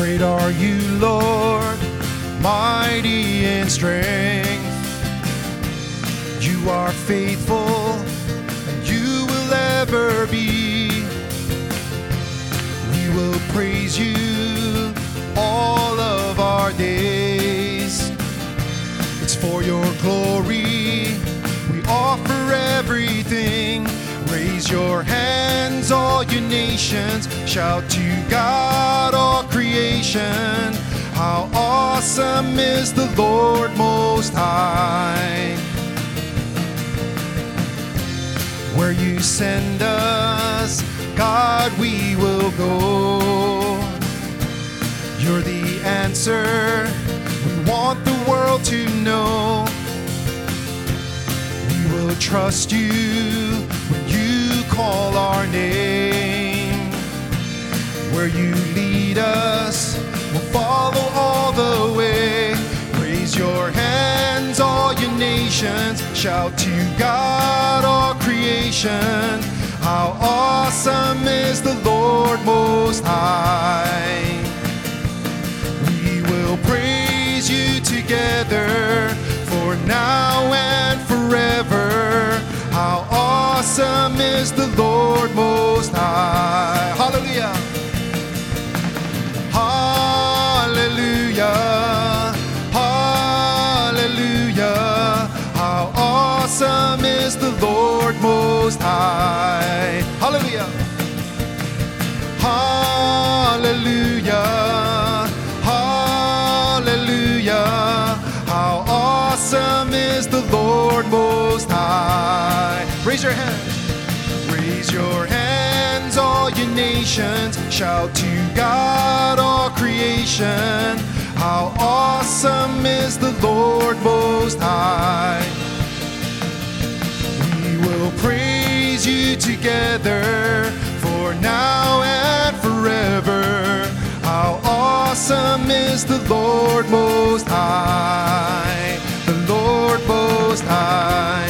Great are you, Lord, mighty in strength. You are faithful, and you will ever be. We will praise you all of our days. It's for your glory we offer everything. Raise your hands, all you nations. Shout to God, all creation. How awesome is the Lord Most High. Where you send us, God, we will go. You're the answer we want the world to know. We will trust you when you call our name. Where you lead us, we'll follow all the way. Raise your hands, all you nations. Shout to God, all creation. How awesome is the Lord Most High. We will praise you together for now and forever. How awesome is the Lord Most High. Hallelujah. Hallelujah. Hallelujah. How awesome is the Lord Most High. Hallelujah. Hallelujah. Hallelujah. How awesome is the Lord Most High. Raise your hands. Raise your hands, all you nations. Shout to God, all creation. How awesome is the Lord Most High. We will praise you together for now and forever. How awesome is the Lord Most High. The Lord Most High.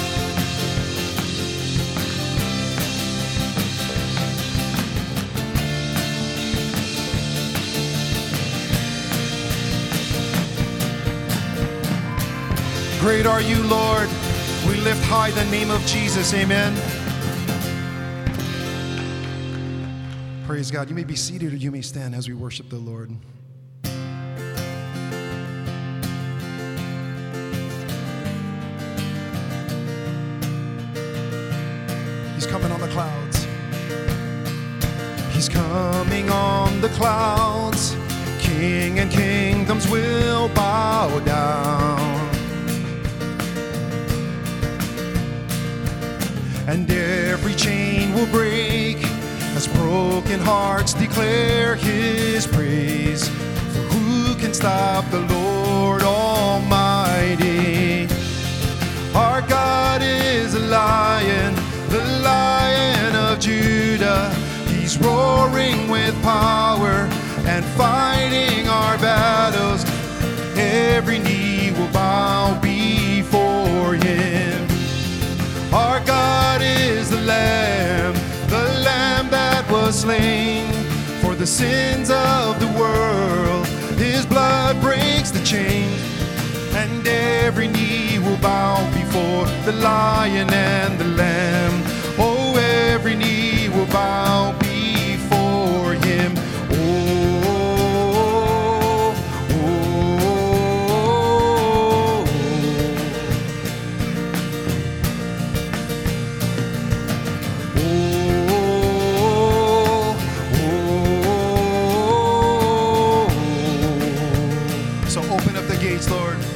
Great are you, Lord. We lift high the name of Jesus. Amen. Praise God. You may be seated or you may stand as we worship the Lord. He's coming on the clouds. He's coming on the clouds. King and kingdoms will bow down. And every chain will break as broken hearts declare his praise. For who can stop the Lord Almighty? Our God is a lion, the Lion of Judah. He's roaring with power and fighting our battles. Every knee will bow before him. Our God is the Lamb that was slain for the sins of the world. His blood breaks the chains, and every knee will bow before the Lion and the Lamb. Oh, every knee will bow before him. Lord.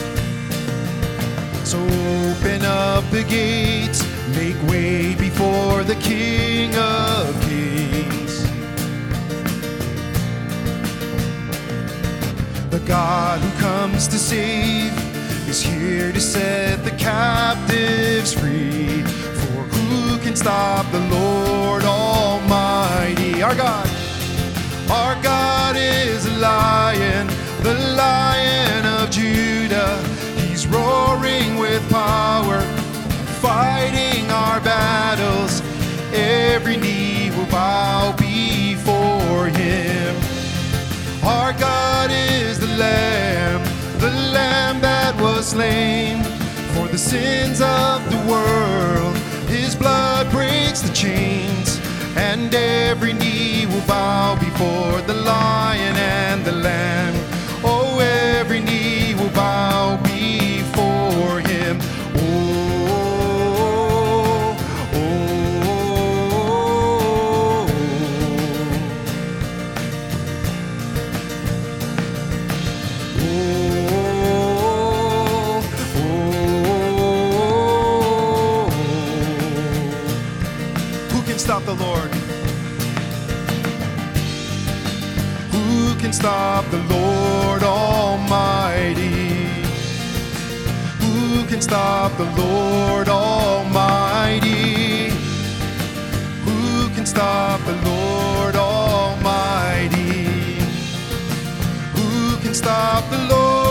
So open up the gates, make way before the King of Kings. The God who comes to save is here to set the captives free. For who can stop the Lord Almighty? Our God is a lion, the Lion of Judah. He's roaring with power, fighting our battles. Every knee will bow before him. was slain for the sins of the world. His blood breaks the chains, and every knee will bow before the Lion and the Lamb. Oh, every knee will bow before him. Stop the Lord? Who can stop the Lord Almighty? Who can stop the Lord Almighty? Who can stop the Lord Almighty? Who can stop the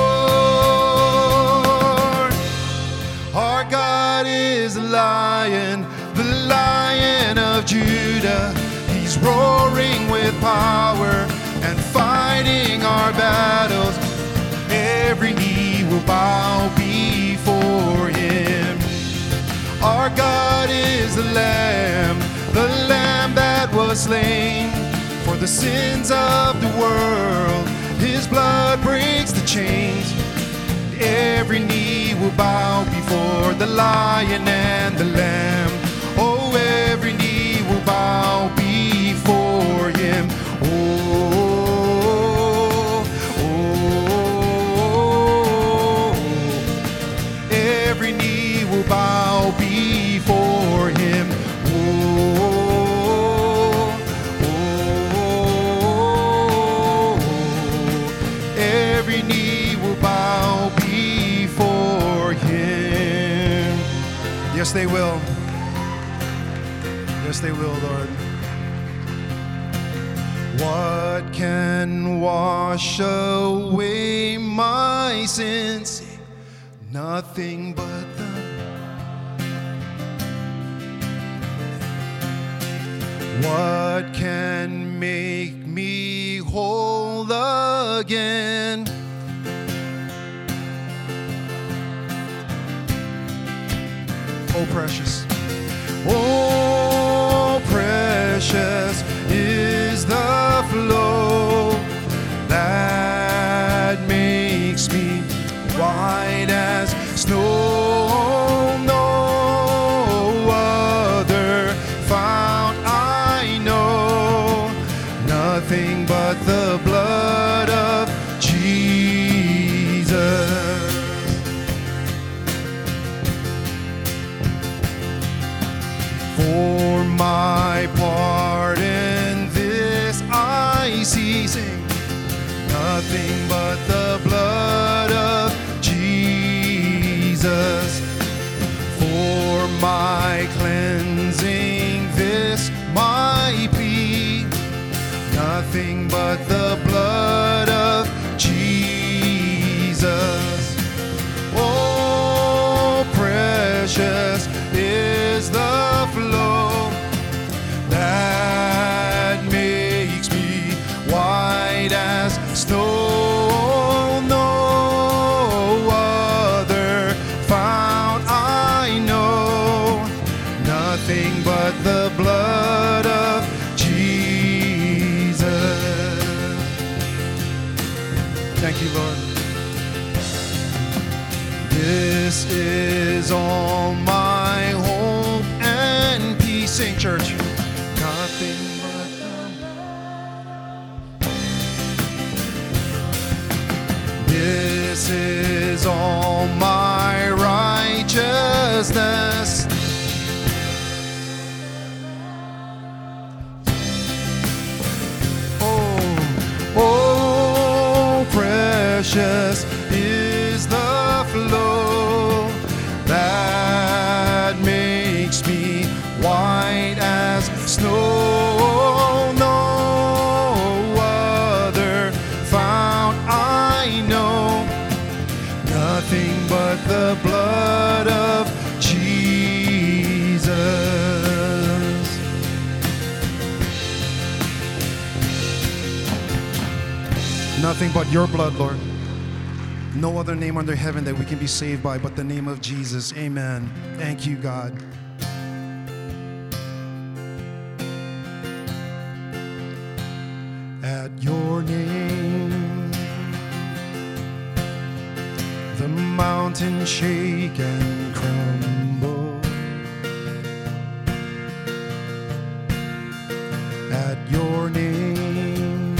Lord? Our God is a lion, the Lion of Judah. He's roaring with power and fighting our battles. Every knee will bow before him. Our God is the Lamb that was slain for the sins of the world. His blood breaks the chains. Every knee will bow before the Lion and the Lamb. Oh, every knee will bow before him. Oh, oh, every knee will bow before him. Oh, oh, every knee will bow before him. Yes, they will. Yes, they will, Lord. What can wash away my sins? Nothing but the What can make me whole again? Oh, precious. Oh, precious is the flow that makes me white as snow. No other fount I know, nothing but the blood of Jesus. For my part in this I see, sing, nothing but the blood of Jesus. For my cleansing this my plea, nothing but the blood of Jesus. Oh, precious is the flow that makes me white as snow. No other fount I know, nothing but the blood of Jesus. Thank you, Lord. This is all my hope and peace. Sing, church. Nothing but this is all my righteousness. Oh, precious is the flow that makes me white as snow. No other fount I know, nothing but the blood of Jesus. Nothing but your blood, Lord. No other name under heaven that we can be saved by but the name of Jesus. Amen. Thank you, God. At your name, the mountains shake and crumble. At your name,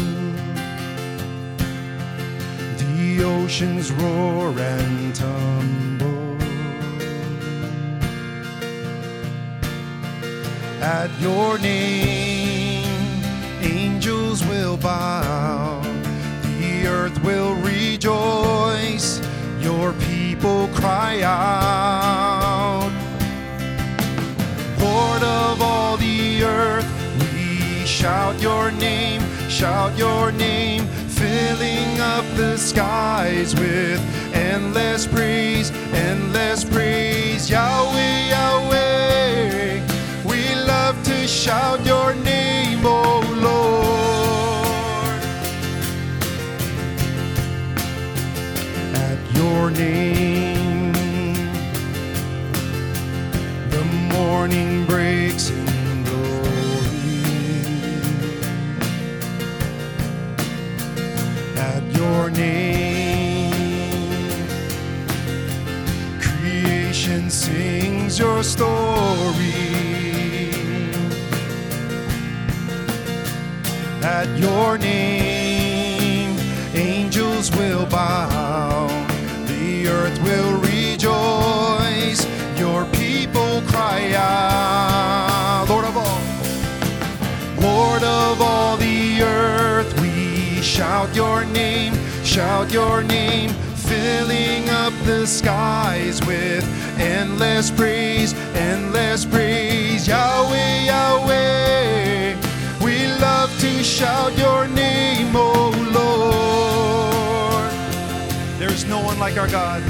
the oceans roar and tumble. At your name, angels will bow, the earth will rejoice, your people cry out. Lord of all the earth, we shout your name, filling up the skies with endless praise, Yahweh, Yahweh. We love to shout your name, oh Lord. At your name, the morning breaks in glory. At your name, creation sings your story. At your name, angels will bow, the earth will rejoice, your people cry out. Lord of all the earth, we shout your name, filling up the skies with endless praise, Yahweh, Yahweh. We love to shout your name, oh Lord. There is no one like our God.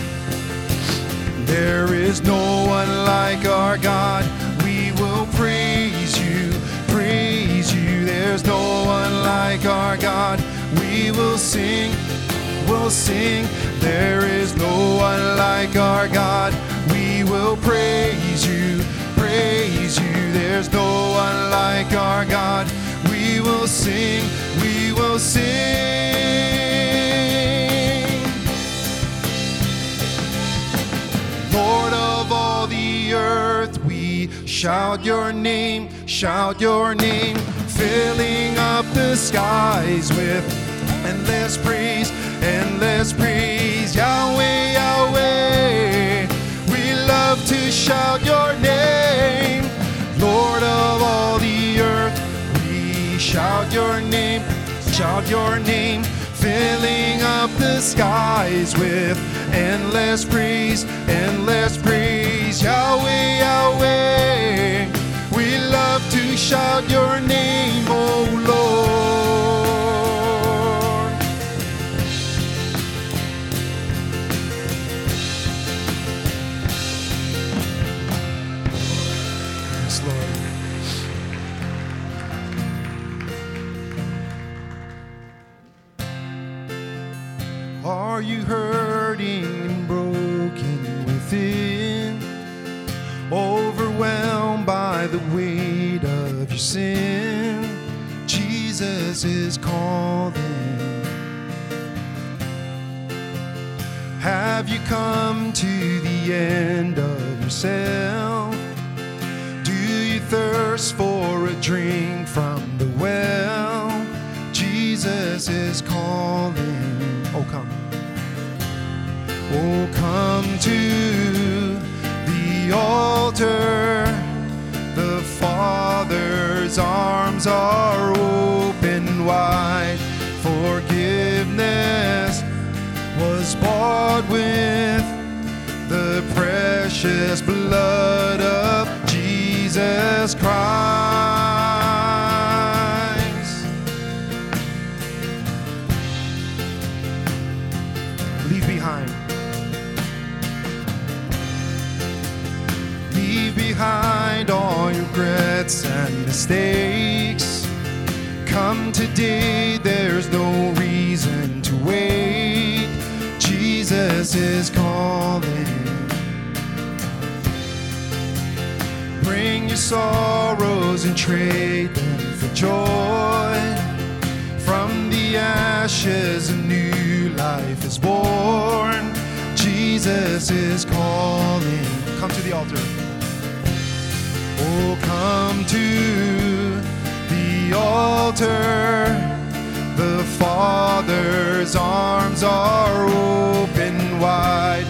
There is no one like our God. We will praise you, praise you. There's no one like our God. We will sing, we'll sing. There is no one like our God. We will praise you, praise you. There's no one like our God. We will sing, we will sing. Lord of all the earth, we shout your name, filling up the skies with endless praise, Yahweh, Yahweh. We love to shout your name, Lord of all the earth. We shout your name, filling up the skies with endless praise, Yahweh, Yahweh. We love to shout your name, oh Lord. Yes, Lord. Are you hurting and broken within, overwhelmed by the weight of your sin? Jesus is calling. Have you come to the end of yourself? Do you thirst for a drink from the well? Jesus is calling. Oh, come. Oh, come to the altar. The Father's arms are open wide. Forgiveness was bought with the precious blood of Jesus Christ. Leave behind. Leave behind all your regrets and mistakes. Come today, there's no reason to wait. Jesus is calling. Bring your sorrows and trade them for joy. From the ashes a new life is born. Jesus is calling. Come to the altar. Oh, come to the altar. The Father's arms are open wide.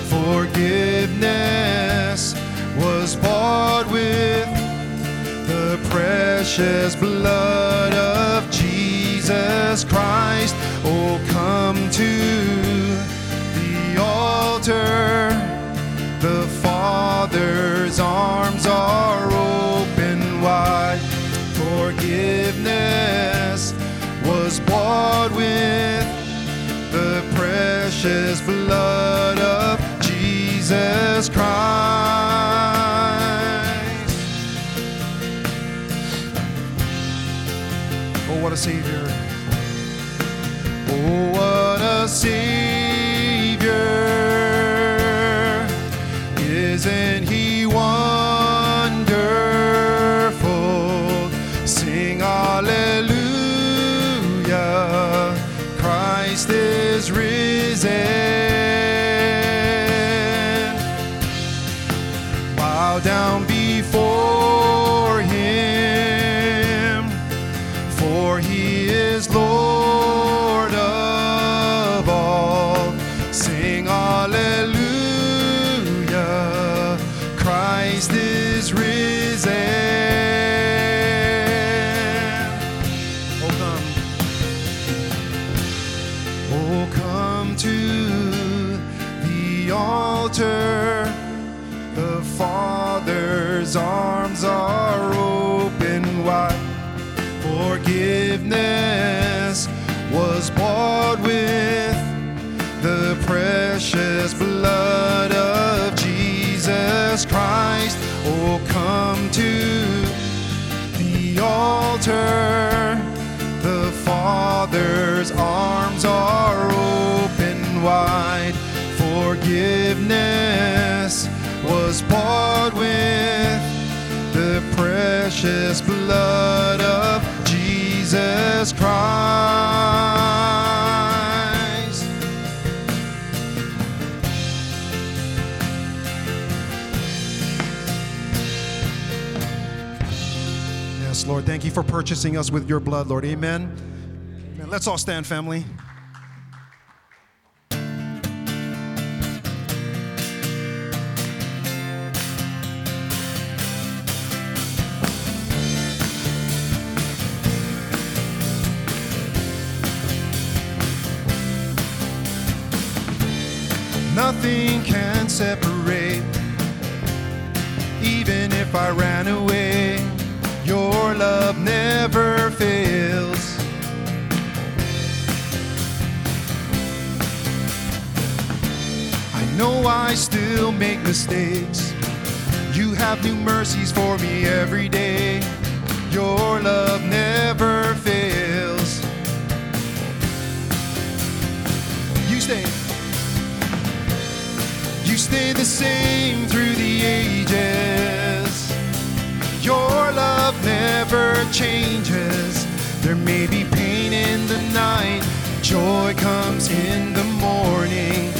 Forgiveness was bought with the precious blood of Jesus Christ. Oh, come to the altar. The Father's arms are open wide. Forgiveness was bought with the precious blood of Jesus Christ. Oh, what a Savior. Oh, what a Savior. Isn't He wonderful? Sing hallelujah. Christ is risen. Bow down before Him, for He is Lord of all. Sing hallelujah. Christ is risen. Oh, come to the altar. The Father's arms are open wide. Forgiveness was bought with the precious blood of Jesus Christ. Oh, come to the altar. The Father's arms are open wide. Forgiveness was bought with the precious blood of Jesus Christ. Yes, Lord, thank you for purchasing us with your blood, Lord. Amen. Amen. Let's all stand, family. Nothing can separate, even if I ran away. Your love never fails. I know I still make mistakes. You have new mercies for me every day. Your love never fails. You stay the same through the ages. Your love never changes. There may be pain in the night, joy comes in the morning.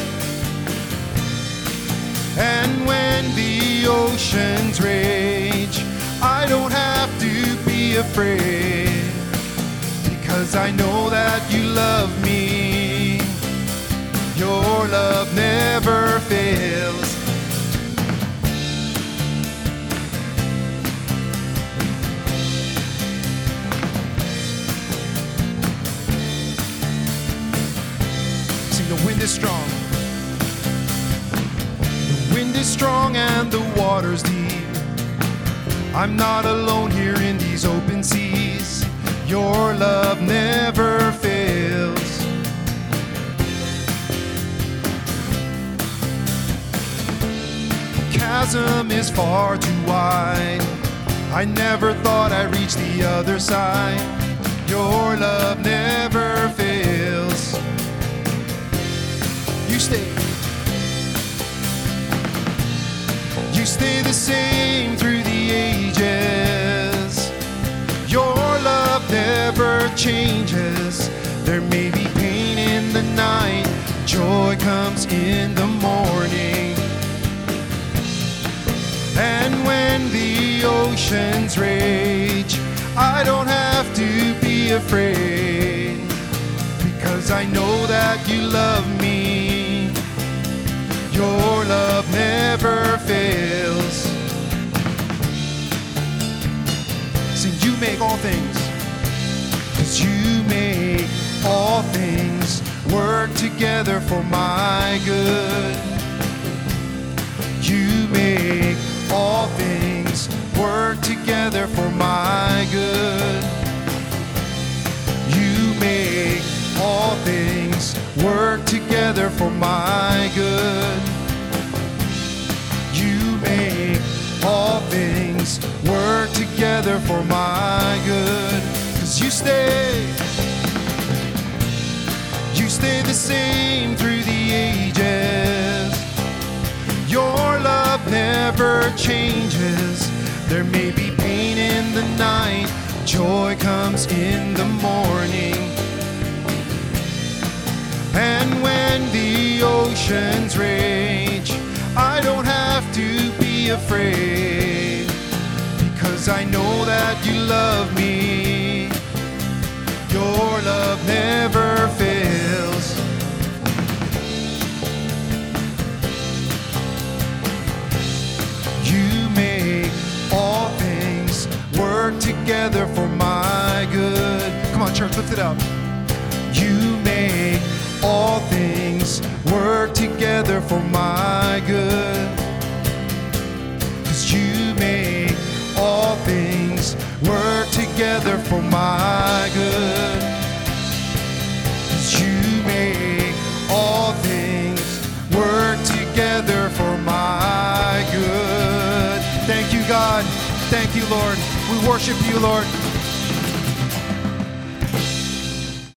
And when the oceans rage, I don't have to be afraid, because I know that you love me. Your love never fails. See, the wind is strong. The wind is strong and the water's deep. I'm not alone here in these open seas. Your love never fails. Chasm is far too wide. I never thought I'd reach the other side. Your love never fails. You stay stay the same through the ages. Your love never changes. There may be pain in the night, joy comes in the morning. And when the oceans rage, I don't have to be afraid, because I know that you love me. Your love never fails. Sing, you make all things, 'cause you make all things work together for my good. You make all things work together for my good. You make all things work together for my good. You make all things work together for my good. 'Cause you stay the same through the ages. Your love never changes. There may be pain in the night, joy comes in the morning. And when the oceans rage, I don't have to be afraid, because I know that you love me. Your love never fails. You make all things work together for my good. Come on, church, lift it up. You make all things work together for my good. 'Cause you make all things work together for my good. 'Cause you make all things work together for my good. Thank you, God. Thank you, Lord. We worship you, Lord.